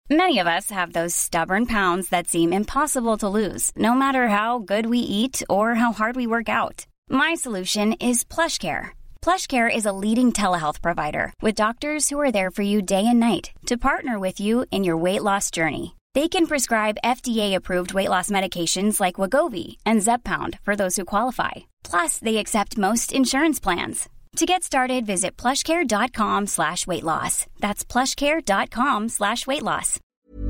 Many of us have those stubborn pounds that seem impossible to lose, no matter how good we eat or how hard we work out. My solution is PlushCare. PlushCare is a leading telehealth provider with doctors who are there for you day and night to partner with you in your weight loss journey. They can prescribe FDA-approved weight loss medications like Wegovy and Zepbound for those who qualify. Plus, they accept most insurance plans. To get started, visit plushcare.com/weightloss. That's plushcare.com/weightloss.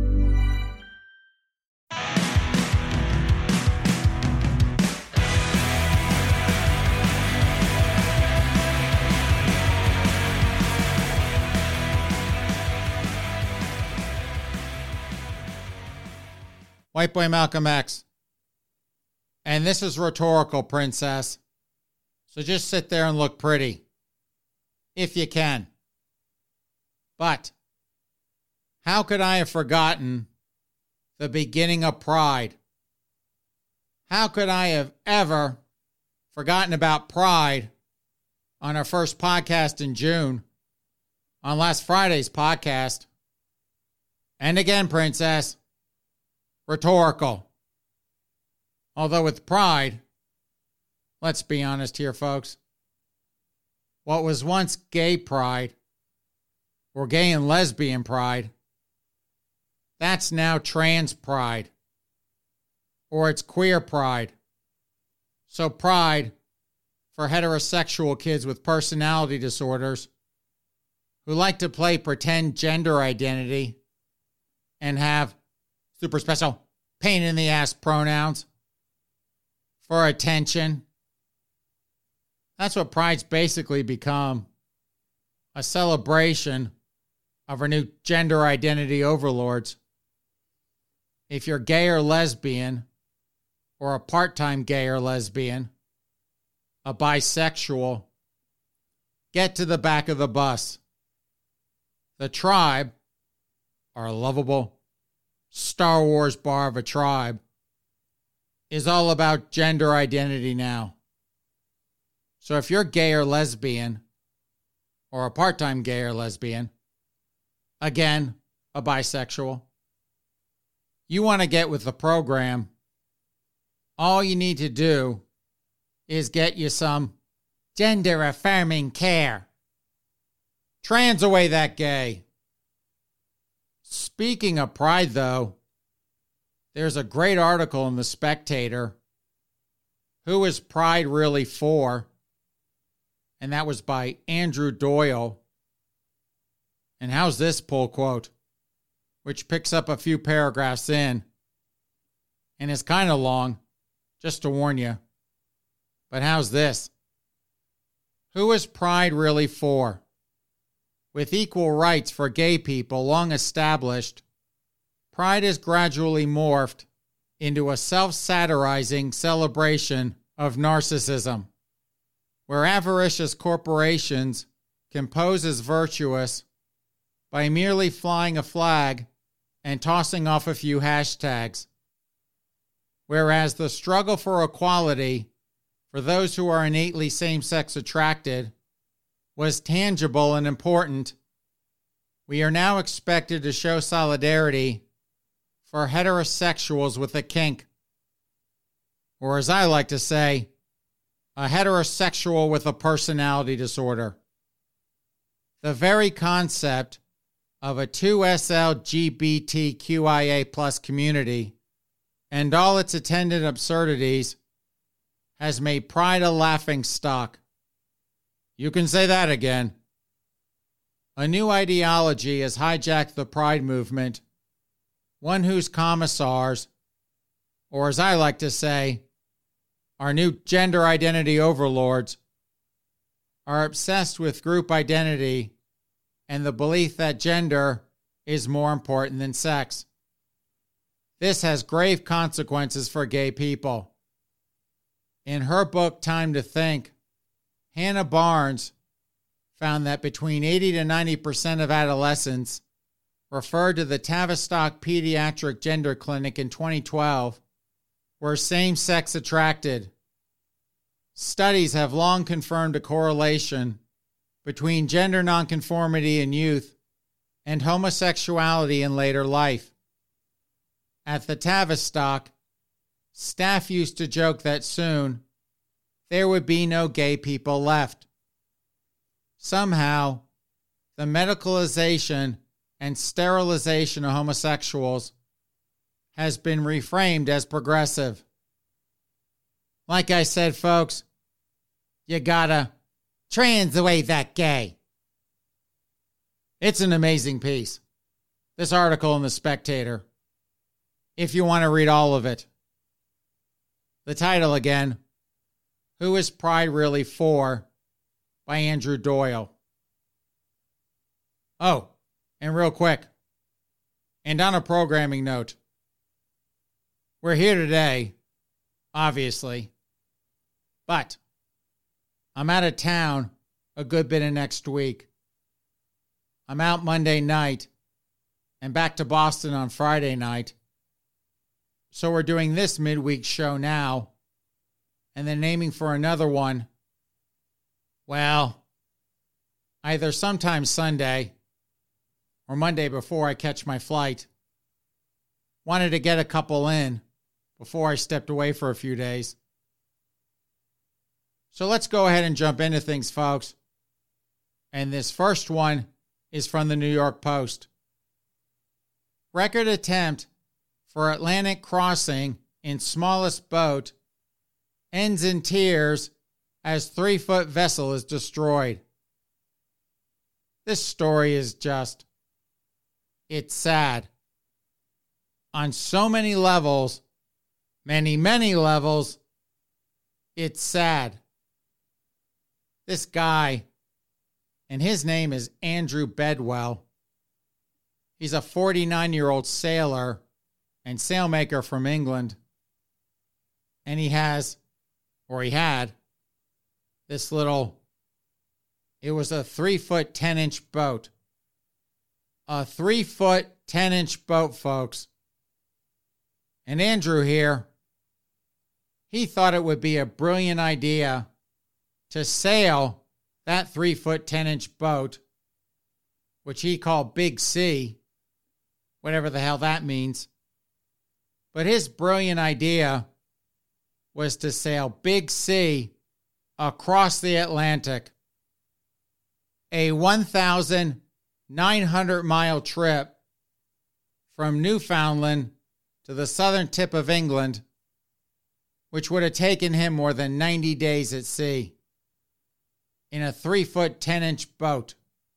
White Boy Malcolm X. And this is rhetorical, princess. So just sit there and look pretty. If you can. But how could I have forgotten the beginning of Pride? How could I have ever forgotten about Pride on our first podcast in June, on last Friday's podcast? And again, princess, rhetorical. Although with Pride, let's be honest here, folks. What was once gay pride, or gay and lesbian pride, that's now trans pride, or it's queer pride. So pride for heterosexual kids with personality disorders who like to play pretend gender identity and have super special pain in the ass pronouns for attention. That's what Pride's basically become. A celebration of our new gender identity overlords. If you're gay or lesbian, or a part-time gay or lesbian, a bisexual, get to the back of the bus. The tribe, our lovable Star Wars bar of a tribe, is all about gender identity now. So if you're gay or lesbian, or a part-time gay or lesbian, again, a bisexual, you want to get with the program, all you need to do is get you some gender-affirming care. Trans away that gay. Speaking of Pride, though, there's a great article in The Spectator, Who is Pride Really For? And that was by Andrew Doyle. And how's this pull quote? Which picks up a few paragraphs in and is kind of long, just to warn you. But how's this? Who is Pride really for? With equal rights for gay people long established, Pride has gradually morphed into a self-satirizing celebration of narcissism, where avaricious corporations can pose as virtuous by merely flying a flag and tossing off a few hashtags, whereas the struggle for equality for those who are innately same-sex attracted was tangible and important. We are now expected to show solidarity for heterosexuals with a kink, or as I like to say, a heterosexual with a personality disorder. The very concept of a 2SLGBTQIA+ community and all its attendant absurdities has made Pride a laughingstock. You can say that again. A new ideology has hijacked the Pride movement, one whose commissars, or as I like to say, our new gender identity overlords, are obsessed with group identity and the belief that gender is more important than sex. This has grave consequences for gay people. In her book, Time to Think, Hannah Barnes found that between 80 to 90% of adolescents referred to the Tavistock Pediatric Gender Clinic in 2012 were same-sex attracted. Studies have long confirmed a correlation between gender nonconformity in youth and homosexuality in later life. At the Tavistock, staff used to joke that soon there would be no gay people left. Somehow, the medicalization and sterilization of homosexuals has been reframed as progressive. Like I said, folks, you gotta translate that gay. It's an amazing piece. This article in The Spectator, if you want to read all of it. The title again, Who is Pride Really For? By Andrew Doyle. Oh, and real quick, and on a programming note, we're here today, obviously, but I'm out of town a good bit of next week. I'm out Monday night and back to Boston on Friday night. So we're doing this midweek show now and then aiming for another one, well, either sometime Sunday or Monday before I catch my flight. Wanted to get a couple in before I stepped away for a few days. So let's go ahead and jump into things, folks. And this first one is from the New York Post. Record attempt for Atlantic crossing in smallest boat ends in tears as 3-foot vessel is destroyed. This story is just, it's sad. On so many levels, many levels, it's sad. This guy, and his name is Andrew Bedwell. He's a 49-year-old sailor and sailmaker from England. And he had, this little, it was a 3-foot 10-inch boat. A 3-foot 10-inch boat, folks. And Andrew here, he thought it would be a brilliant idea to sail that 3-foot 10-inch boat, which he called Big C, whatever the hell that means. But his brilliant idea was to sail Big C across the Atlantic, a 1,900-mile trip from Newfoundland to the southern tip of England, which would have taken him more than 90 days at sea in a 3-foot 10-inch boat.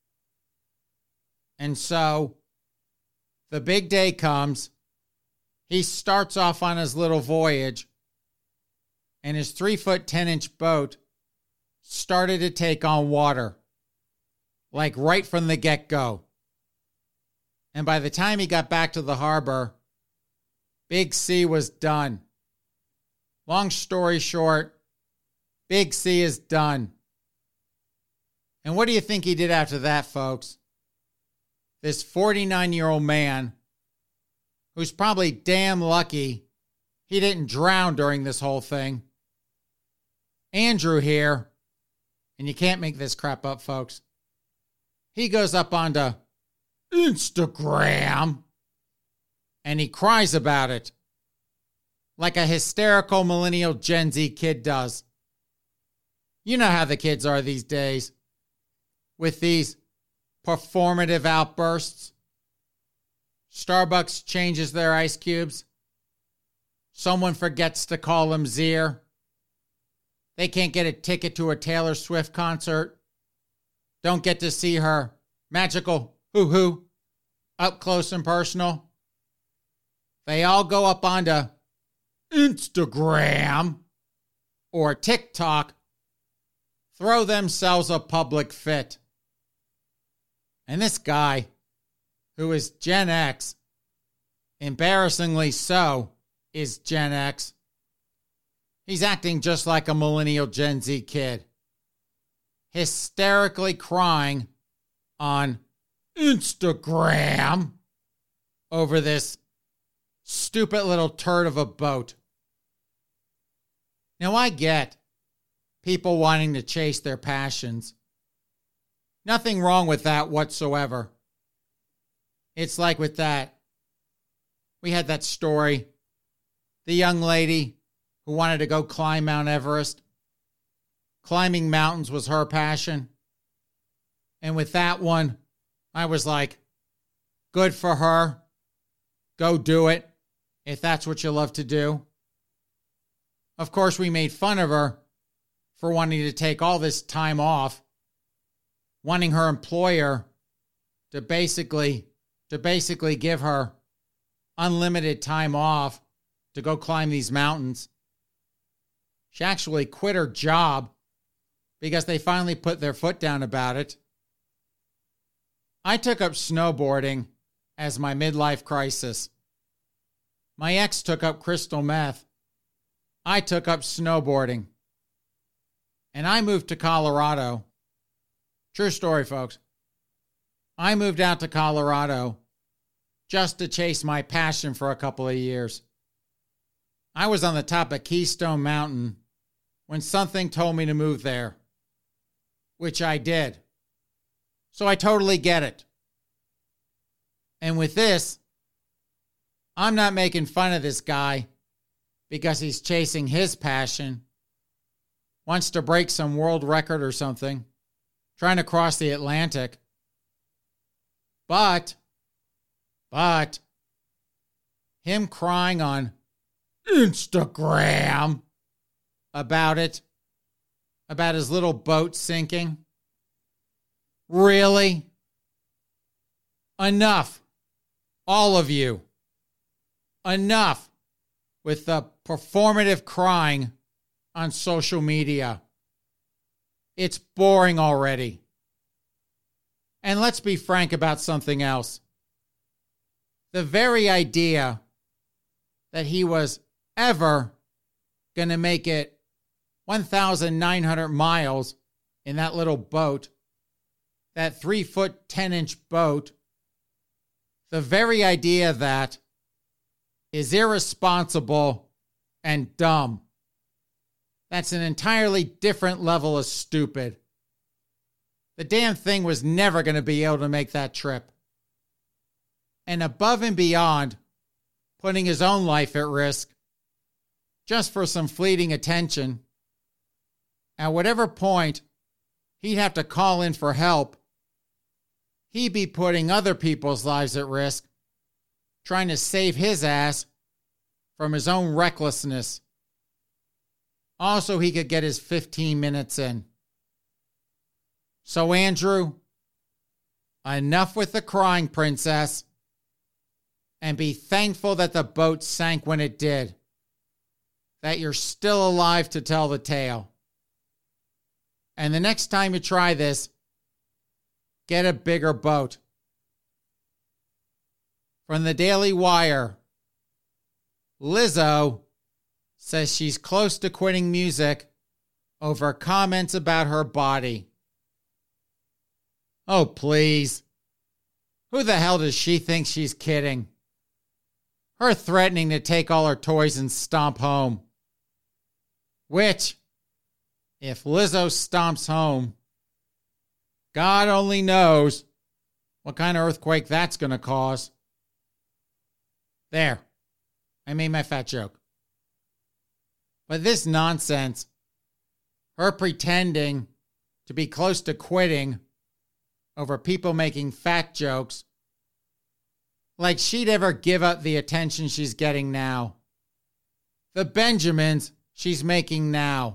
And so the big day comes. He starts off on his little voyage, and his 3-foot 10-inch boat started to take on water, like right from the get-go. And by the time he got back to the harbor, Big C was done. Long story short, Big C is done. And what do you think he did after that, folks? This 49-year-old man, who's probably damn lucky he didn't drown during this whole thing. Andrew here, and you can't make this crap up, folks. He goes up onto Instagram, and he cries about it like a hysterical millennial Gen Z kid does. You know how the kids are these days with these performative outbursts. Starbucks changes their ice cubes. Someone forgets to call them Zier. They can't get a ticket to a Taylor Swift concert. Don't get to see her magical hoo-hoo up close and personal. They all go up onto Instagram or TikTok, throw themselves a public fit. And this guy, who is Gen X, embarrassingly so, is Gen X. He's acting just like a millennial Gen Z kid, hysterically crying on Instagram over this stupid little turd of a boat. Now, I get people wanting to chase their passions. Nothing wrong with that whatsoever. It's like with that, we had that story, the young lady who wanted to go climb Mount Everest. Climbing mountains was her passion. And with that one, I was like, good for her. Go do it if that's what you love to do. Of course, we made fun of her for wanting to take all this time off, wanting her employer to basically give her unlimited time off to go climb these mountains. She actually quit her job because they finally put their foot down about it. I took up snowboarding as my midlife crisis. My ex took up crystal meth. I took up snowboarding. And I moved to Colorado. True story, folks. I moved out to Colorado just to chase my passion for a couple of years. I was on the top of Keystone Mountain when something told me to move there, which I did. So I totally get it. And with this, I'm not making fun of this guy because he's chasing his passion, wants to break some world record or something, trying to cross the Atlantic. But him crying on Instagram about it, about his little boat sinking. Really? Enough. All of you. Enough with the performative crying on social media. It's boring already. And let's be frank about something else. The very idea that he was ever going to make it 1,900 miles in that little boat, that 3-foot, 10-inch boat, the very idea of that is irresponsible and dumb. That's an entirely different level of stupid. The damn thing was never going to be able to make that trip. And above and beyond putting his own life at risk, just for some fleeting attention, at whatever point he'd have to call in for help, he'd be putting other people's lives at risk, trying to save his ass from his own recklessness. Also, he could get his 15 minutes in. So, Andrew, enough with the crying, princess, and be thankful that the boat sank when it did, that you're still alive to tell the tale. And the next time you try this, get a bigger boat. From the Daily Wire, Lizzo says she's close to quitting music over comments about her body. Oh, please. Who the hell does she think she's kidding? Her threatening to take all her toys and stomp home. Which, if Lizzo stomps home, God only knows what kind of earthquake that's going to cause. There. I made my fat joke. But this nonsense, her pretending to be close to quitting over people making fat jokes, like she'd ever give up the attention she's getting now. The Benjamins she's making now.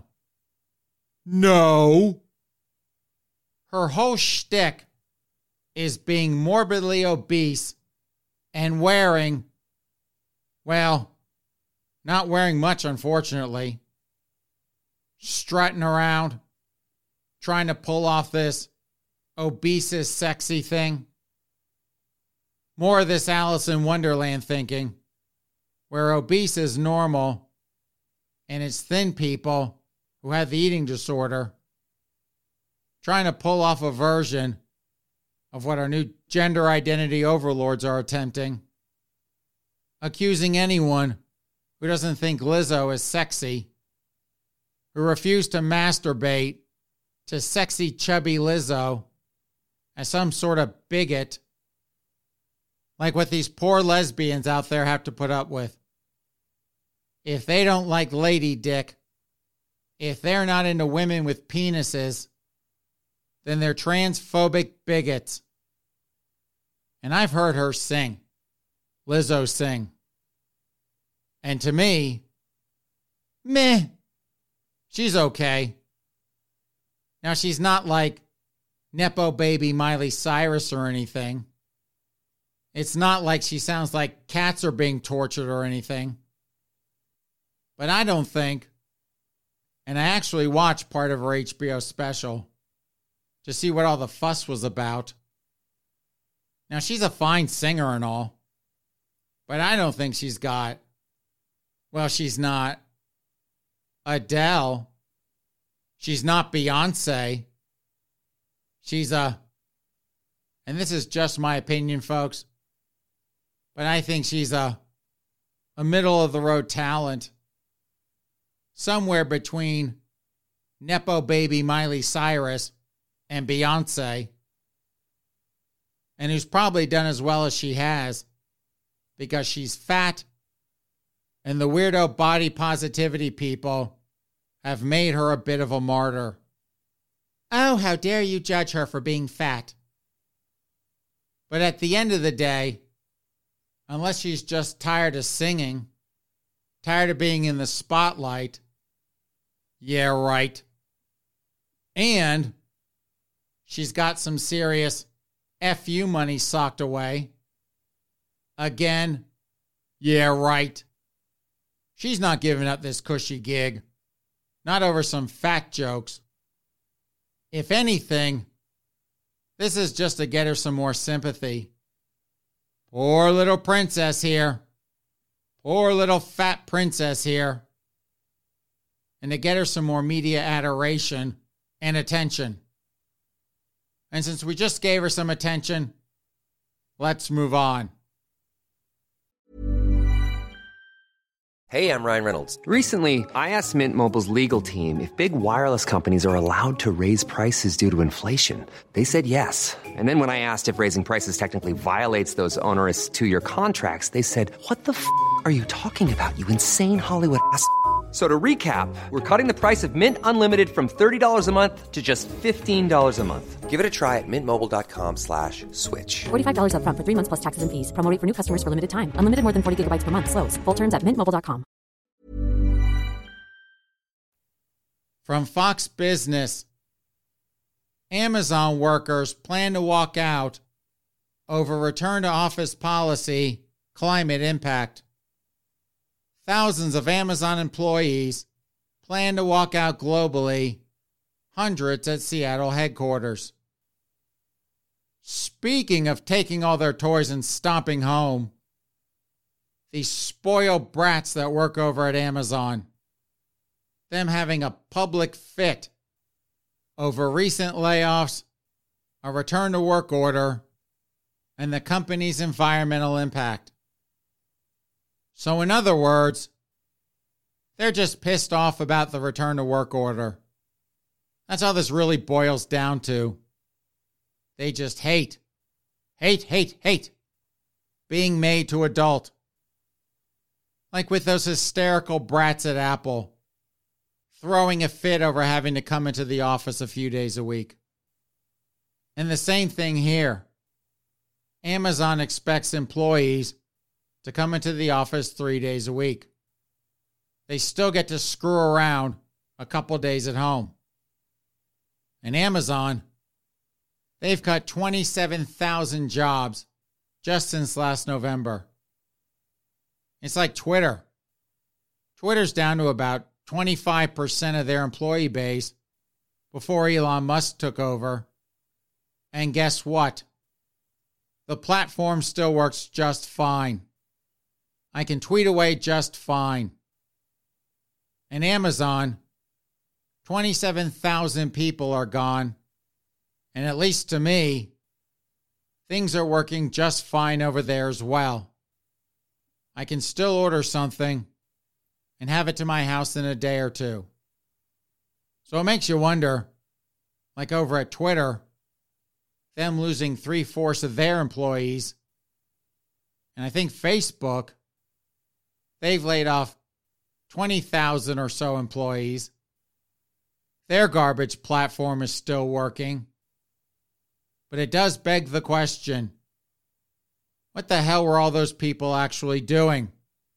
No. Her whole shtick is being morbidly obese and wearing, well, not wearing much, unfortunately, strutting around, trying to pull off this obese is sexy thing. More of this Alice in Wonderland thinking, where obese is normal and it's thin people who have the eating disorder, trying to pull off a version of what our new gender identity overlords are attempting, accusing anyone who doesn't think Lizzo is sexy, who refused to masturbate to sexy chubby Lizzo, as some sort of bigot, Like what these poor lesbians out there have to put up with. If they don't like lady dick, if they're not into women with penises, then they're transphobic bigots. And I've heard her sing. Lizzo sing. And to me, meh, she's okay. Now, she's not like Nepo baby Miley Cyrus or anything. It's not like she sounds like cats are being tortured or anything. But I don't think, and I actually watched part of her HBO special to see what all the fuss was about. Now, she's a fine singer and all, but I don't think she's got, well, she's not Adele. She's not Beyonce. She's and this is just my opinion, folks, but I think she's a middle-of-the-road talent, somewhere between Nepo baby Miley Cyrus and Beyonce, and who's probably done as well as she has because she's fat and the weirdo body positivity people have made her a bit of a martyr. Oh, how dare you judge her for being fat. But at the end of the day, unless she's just tired of singing, tired of being in the spotlight, yeah, right. And she's got some serious FU money socked away. Again, yeah, right. She's not giving up this cushy gig. Not over some fat jokes. If anything, this is just to get her some more sympathy. Poor little princess here. Poor little fat princess here. And to get her some more media adoration and attention. And since we just gave her some attention, let's move on. Hey, I'm Ryan Reynolds. Recently, I asked Mint Mobile's legal team if big wireless companies are allowed to raise prices due to inflation. They said yes. And then when I asked if raising prices technically violates those onerous two-year contracts, they said, "What the f*** are you talking about, you insane Hollywood ass?" So to recap, we're cutting the price of Mint Unlimited from $30 a month to just $15 a month. Give it a try at mintmobile.com/switch. $45 up front for 3 months plus taxes and fees. Promo rate for new customers for limited time. Unlimited more than 40 gigabytes per month. Slows full terms at mintmobile.com. From Fox Business, Amazon workers plan to walk out over return to office policy climate impact. Thousands of Amazon employees plan to walk out globally, hundreds at Seattle headquarters. Speaking of taking all their toys and stomping home, these spoiled brats that work over at Amazon, them having a public fit over recent layoffs, a return to work order, and the company's environmental impact. So in other words, they're just pissed off about the return to work order. That's all this really boils down to. They just hate being made to adult. Like with those hysterical brats at Apple, throwing a fit over having to come into the office a few days a week. And the same thing here. Amazon expects employees to come into the office 3 days a week. They still get to screw around a couple days at home. And Amazon, they've cut 27,000 jobs just since last November. It's like Twitter. Twitter's down to about 25% of their employee base before Elon Musk took over. And guess what? The platform still works just fine. I can tweet away just fine. And Amazon, 27,000 people are gone. And at least to me, things are working just fine over there as well. I can still order something and have it to my house in a day or two. So it makes you wonder, like over at Twitter, them losing 3/4 of their employees, And I think Facebook, they've laid off 20,000 or so employees. Their garbage platform is still working. But it does beg the question, what the hell were all those people actually doing?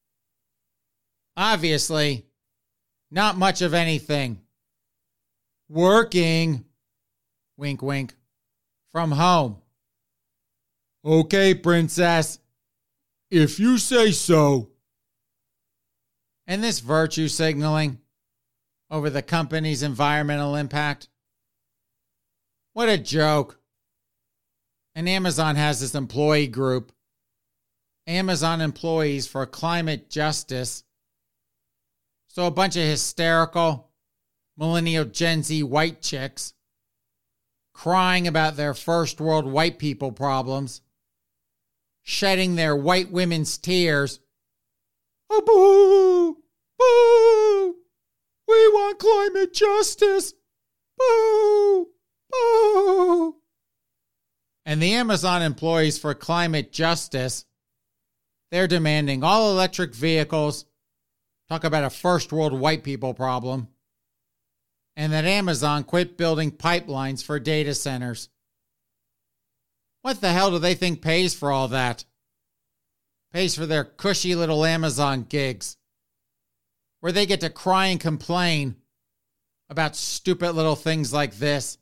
Obviously, not much of anything. Working, wink wink, from home. Okay, princess, if you say so. And this virtue signaling over the company's environmental impact, what a joke. And Amazon has this employee group, Amazon Employees for Climate Justice. So a bunch of hysterical millennial Gen Z white chicks crying about their first world white people problems, shedding their white women's tears. Oh, boo! Boo! We want climate justice! Boo! Boo! And the Amazon Employees for Climate Justice, they're demanding all electric vehicles, talk about a first world white people problem, and that Amazon quit building pipelines for data centers. What the hell do they think pays for all that? Pays for their cushy little Amazon gigs, where they get to cry and complain about stupid little things like this.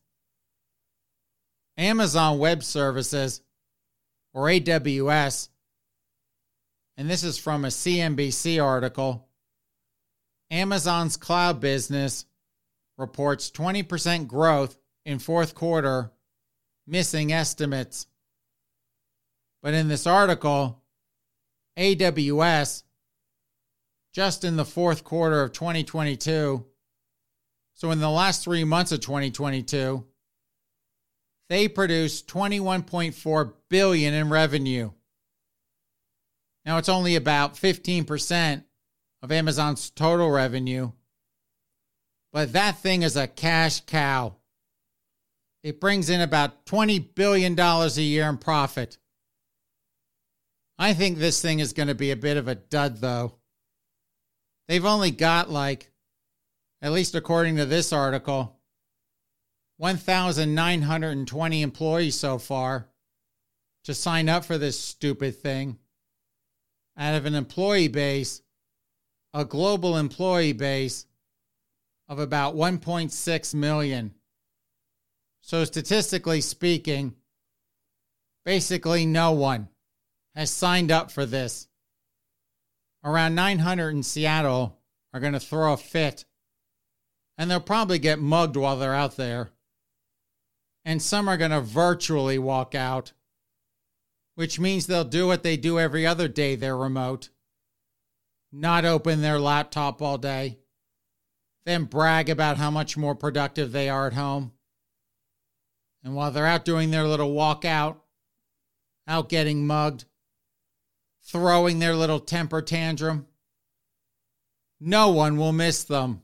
Amazon Web Services, or AWS, and this is from a CNBC article, Amazon's cloud business reports 20% growth in fourth quarter, missing estimates. But in this article, AWS, just in the fourth quarter of 2022, so in the last 3 months of 2022, they produced $21.4 billion in revenue. Now, it's only about 15% of Amazon's total revenue, but that thing is a cash cow. It brings in about $20 billion a year in profit. I think this thing is going to be a bit of a dud, though. They've only got, at least according to this article, 1,920 employees so far to sign up for this stupid thing out of an employee base, a global employee base of about 1.6 million. So statistically speaking, basically no one has signed up for this. Around 900 in Seattle are going to throw a fit, and they'll probably get mugged while they're out there. And some are going to virtually walk out, which means they'll do what they do every other day they're remote. Not open their laptop all day, then brag about how much more productive they are at home. And while they're out doing their little walkout, out getting mugged, throwing their little temper tantrum, no one will miss them.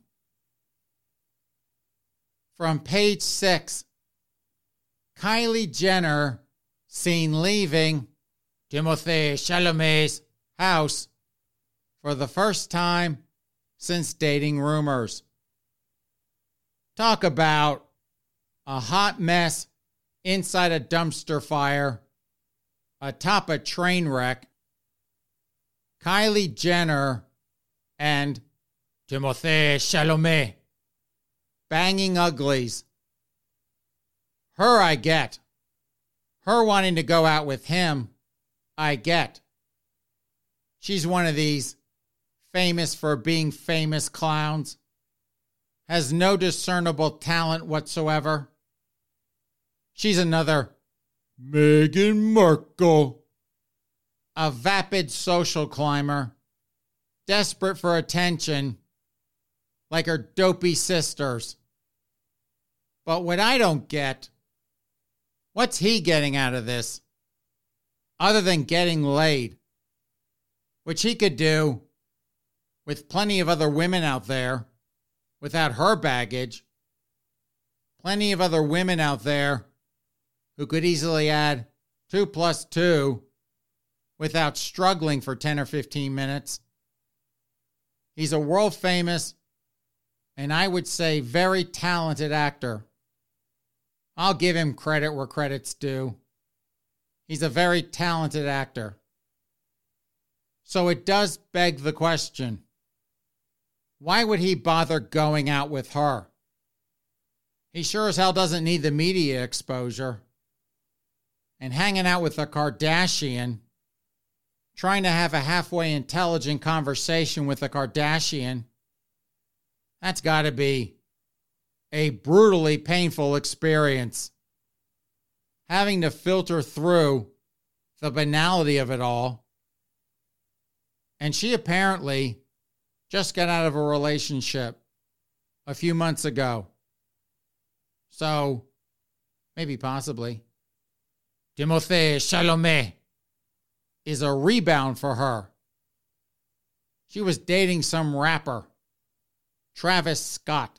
From page 6, Kylie Jenner seen leaving Timothée Chalamet's house for the first time since dating rumors. Talk about a hot mess inside a dumpster fire atop a train wreck. Kylie Jenner and Timothée Chalamet banging uglies. Her I get. Her wanting to go out with him, I get. She's one of these famous for being famous clowns. Has no discernible talent whatsoever. She's another Meghan Markle. A vapid social climber, desperate for attention, like her dopey sisters. But what I don't get, what's he getting out of this? Other than getting laid, which he could do with plenty of other women out there without her baggage. Plenty of other women out there who could easily add 2 + 2 without struggling for 10 or 15 minutes. He's a world famous, and I would say very talented actor. I'll give him credit where credit's due. He's a very talented actor. So it does beg the question, why would he bother going out with her? He sure as hell doesn't need the media exposure. And hanging out with a Kardashian, trying to have a halfway intelligent conversation with a Kardashian, that's got to be a brutally painful experience. Having to filter through the banality of it all. And she apparently just got out of a relationship a few months ago. So, maybe possibly, Timothée Chalamet is a rebound for her. She was dating some rapper, Travis Scott.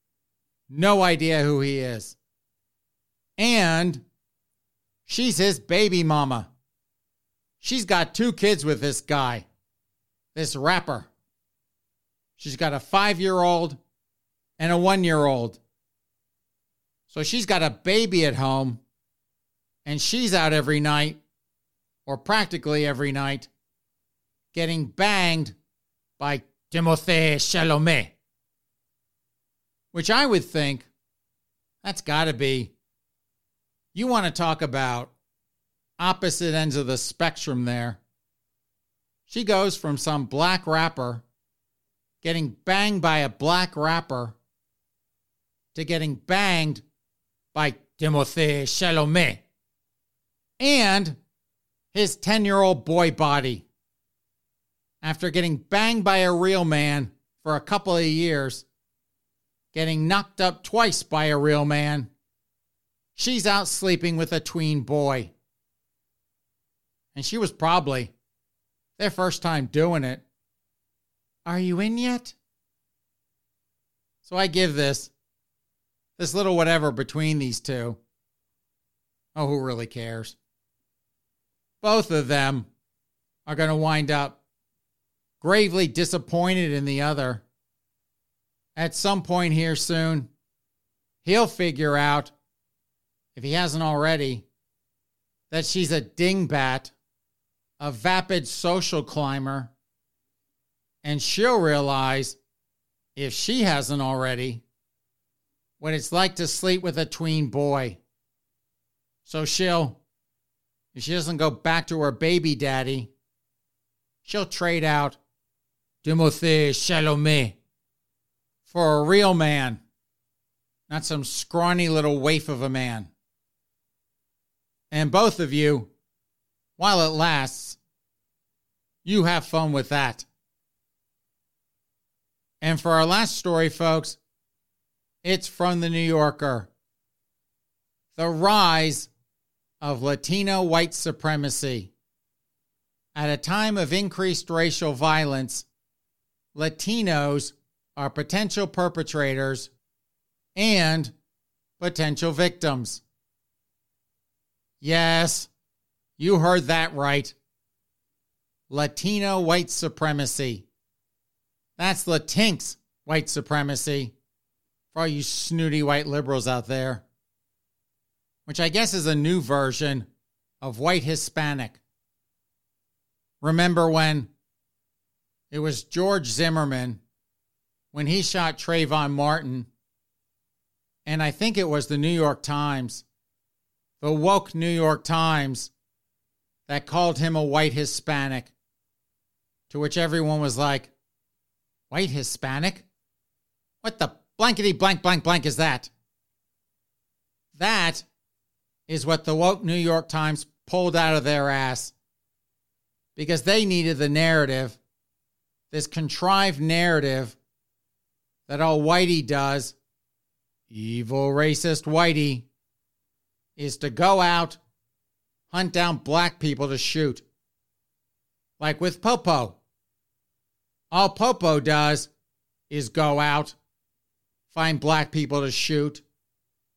No idea who he is. And she's his baby mama. She's got 2 kids with this guy, this rapper. She's got a 5-year-old and a 1-year-old. So she's got a baby at home, and she's out every night, or practically every night, getting banged by Timothée Chalamet. Which I would think, that's got to be, you want to talk about opposite ends of the spectrum there. She goes from some black rapper getting banged by a black rapper to getting banged by Timothée Chalamet and his 10-year-old boy body. After getting banged by a real man for a couple of years, getting knocked up twice by a real man, she's out sleeping with a tween boy. And she was probably their first time doing it. Are you in yet? So I give this little whatever between these two. Oh, who really cares? Both of them are going to wind up gravely disappointed in the other. At some point here soon, he'll figure out, if he hasn't already, that she's a dingbat, a vapid social climber, and she'll realize, if she hasn't already, what it's like to sleep with a tween boy. So if she doesn't go back to her baby daddy, she'll trade out Timothée Chalamet for a real man, not some scrawny little waif of a man. And both of you, while it lasts, you have fun with that. And for our last story, folks, it's from the New Yorker. The rise of Latino white supremacy. At a time of increased racial violence, Latinos are potential perpetrators and potential victims. Yes, you heard that right. Latino white supremacy. That's Latinx white supremacy for all you snooty white liberals out there, which I guess is a new version of white Hispanic. Remember when it was George Zimmerman, when he shot Trayvon Martin, and I think it was the New York Times, the woke New York Times, that called him a white Hispanic, to which everyone was like, white Hispanic? What the blankety blank blank blank is that? That is what the woke New York Times pulled out of their ass because they needed the narrative, this contrived narrative that all Whitey does, evil racist Whitey, is to go out, hunt down black people to shoot. Like with Popo. All Popo does is go out, find black people to shoot.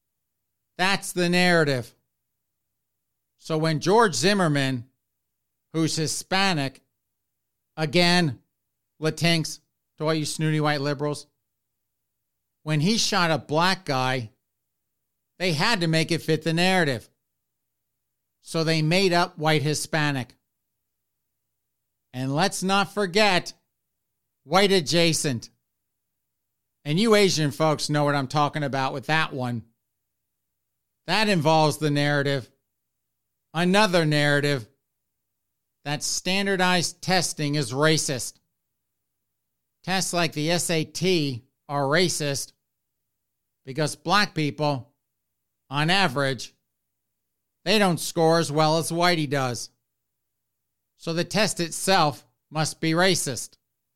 That's the narrative. So when George Zimmerman who's Hispanic, again, Latinx, to all you snooty white liberals, when he shot a black guy, they had to make it fit the narrative. So they made up white Hispanic. And let's not forget, white adjacent. And you Asian folks know what I'm talking about with that one. That involves the narrative, another narrative, that standardized testing is racist. Tests like the SAT are racist because black people, on average, they don't score as well as whitey does. So the test itself must be racist.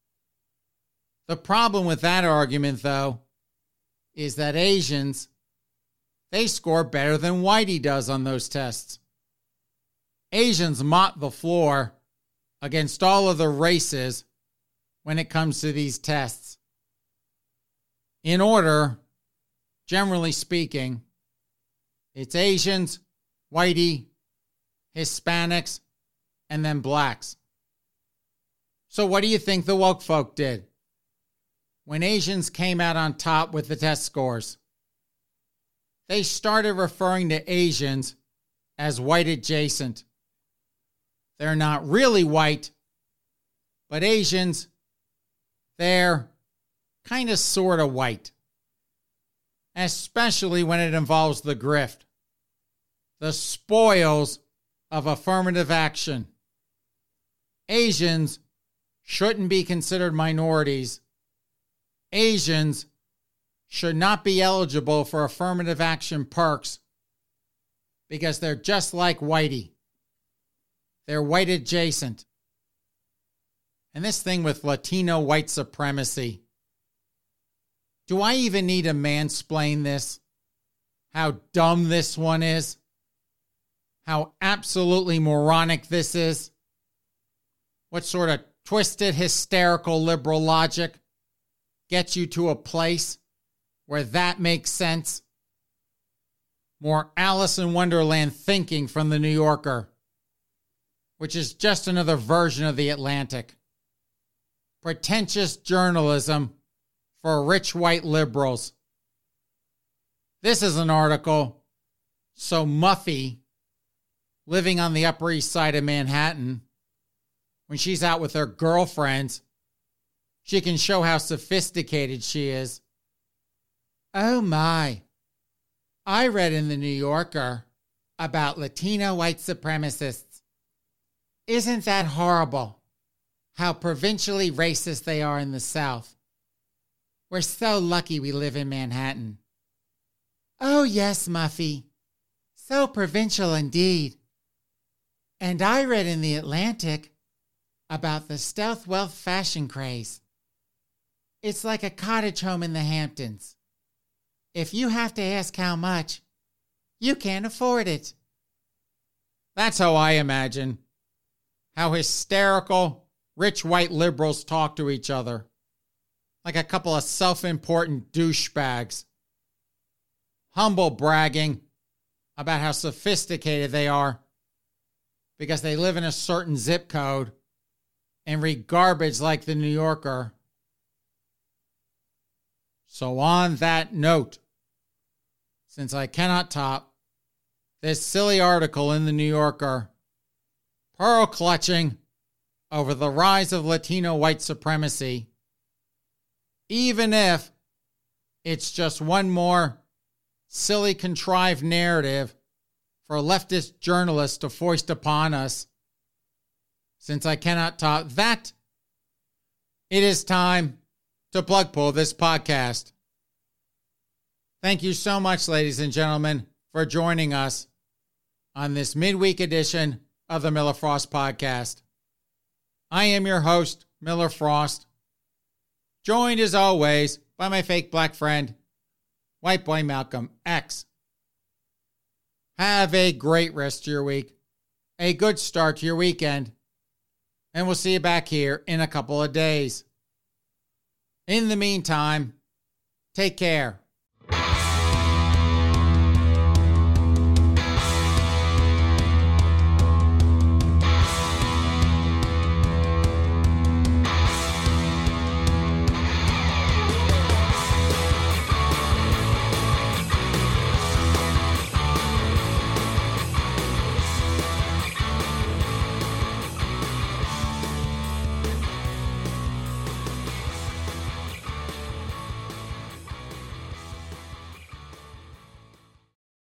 The problem with that argument, though, is that Asians, they score better than whitey does on those tests. Asians mop the floor against all of the races when it comes to these tests. In order, generally speaking, it's Asians, whitey, Hispanics, and then blacks. So what do you think the woke folk did when Asians came out on top with the test scores? They started referring to Asians as white adjacent. They're not really white, but Asians, they're kind of sort of white, especially when it involves the grift, the spoils of affirmative action. Asians shouldn't be considered minorities. Asians should not be eligible for affirmative action perks because they're just like whitey. They're white adjacent. And this thing with Latino white supremacy, do I even need to mansplain this? How dumb this one is? How absolutely moronic this is? What sort of twisted, hysterical liberal logic gets you to a place where that makes sense? More Alice in Wonderland thinking from the New Yorker, which is just another version of the Atlantic. Pretentious journalism for rich white liberals. This is an article so Muffy, living on the Upper East Side of Manhattan, when she's out with her girlfriends, she can show how sophisticated she is. Oh my, I read in the New Yorker about Latino white supremacists. Isn't that horrible? How provincially racist they are in the South. We're so lucky we live in Manhattan. Oh yes, Muffy. So provincial indeed. And I read in the Atlantic about the stealth wealth fashion craze. It's like a cottage home in the Hamptons. If you have to ask how much, you can't afford it. That's how I imagine how hysterical rich white liberals talk to each other, like a couple of self-important douchebags, humble bragging about how sophisticated they are because they live in a certain zip code and read garbage like the New Yorker. So on that note, since I cannot top this silly article in the New Yorker, pearl clutching over the rise of Latino white supremacy, even if it's just one more silly contrived narrative for leftist journalists to foist upon us, since I cannot top that, it is time to plug pull this podcast. Thank you so much, ladies and gentlemen, for joining us on this midweek edition of the Miller Frost Podcast. I am your host, Miller Frost, joined as always by my fake black friend, white boy Malcolm X. Have a great rest of your week, a good start to your weekend, and we'll see you back here in a couple of days. In the meantime, take care.